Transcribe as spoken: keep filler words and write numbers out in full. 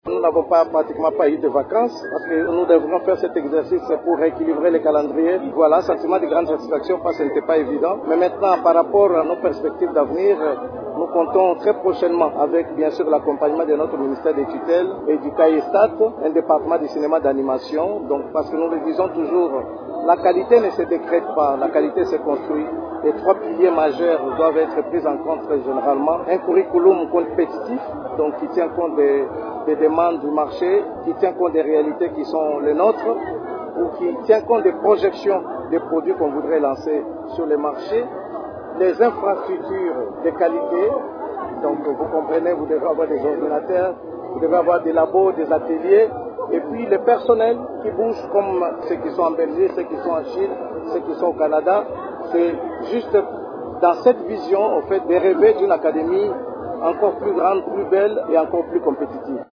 Nous n'avons pas pratiquement pas eu de vacances parce que nous devrons faire cet exercice pour rééquilibrer les calendriers. Voilà, sentiment de grande satisfaction parce que ce n'était pas évident. Mais maintenant, par rapport à nos perspectives d'avenir, nous comptons très prochainement avec bien sûr l'accompagnement de notre ministère des tutelles et du C A I E S T A T, un département du cinéma d'animation. Donc parce que nous le disons toujours, la qualité ne se décrète pas, la qualité se construit. Les trois piliers majeurs doivent être pris en compte très généralement. Un curriculum compétitif, donc qui tient compte des, des demandes du marché, qui tient compte des réalités qui sont les nôtres, ou qui tient compte des projections des produits qu'on voudrait lancer sur les marchés. Les infrastructures de qualité, donc vous comprenez, vous devez avoir des ordinateurs, vous devez avoir des labos, des ateliers, et puis le personnel qui bouge comme ceux qui sont en Belgique, ceux qui sont en Chine, ceux qui sont au Canada. C'est juste dans cette vision, en fait, de rêver d'une académie encore plus grande, plus belle et encore plus compétitive.